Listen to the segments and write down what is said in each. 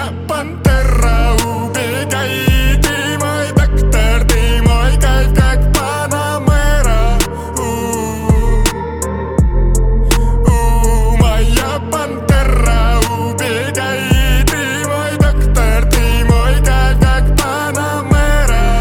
Моя пантера, убегай, ты мой доктор, ты мой кайф, как Панамера. Моя пантера, убегай, ты мой доктор, ты мой кайф, как Панамера.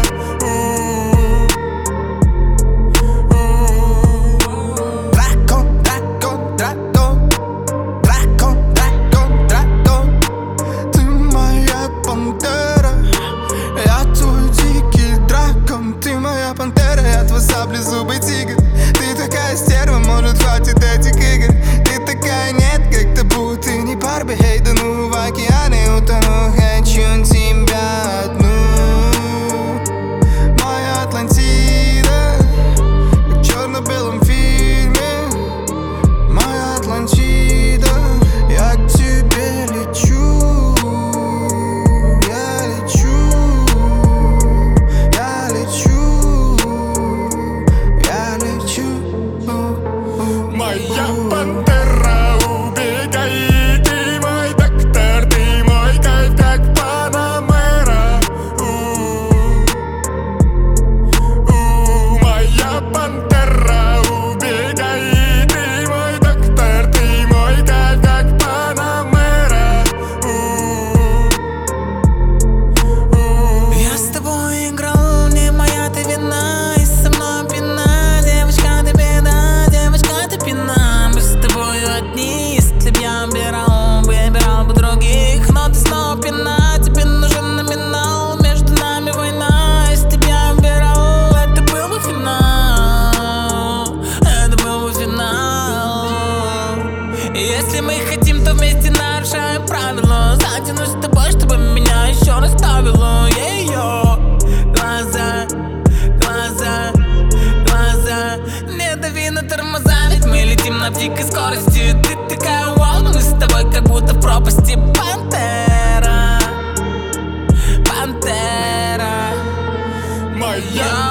Дракон, дракон, дракон, дракон, дракон, дракон. Ты моя пантера, я твой дикий дракон. Ты моя пантера, я твой саблезубый тигр. Ты такая стерва, может хватит этих игр. Ты такая нет, как табу, ты не Барби, эй, да ну в океане утону. Хочу тебя одну, моя Атлантида, как в черно-белом фильме. Моя Атлантида, я к тебе лечу, я лечу, я лечу, я лечу. Моя пантера, убегай, ты мой доктор, ты мой кайф, как Панамера. Моя пантера, убегай, ты мой доктор, ты мой кайф, как Панамера. Я с тобой играл, не моя ты вина, и со мной пина. Девочка, ты беда, девочка, ты пина. Мы с тобой одни, если б я выбирал бы других. Но ты снова пина, тебе нужен номинал. Между нами война, если б я выбирал, это был бы финал. Это был бы финал. И если мы хотим, то вместе нарушаем правила. Затянусь с тобой, чтобы меня еще расставило. Глаза, глаза, глаза, не дави на тормоза, ведь мы летим на дикой скорости. Ты такая вау, мы с тобой как будто в пропасти. Пантера, пантера, Моя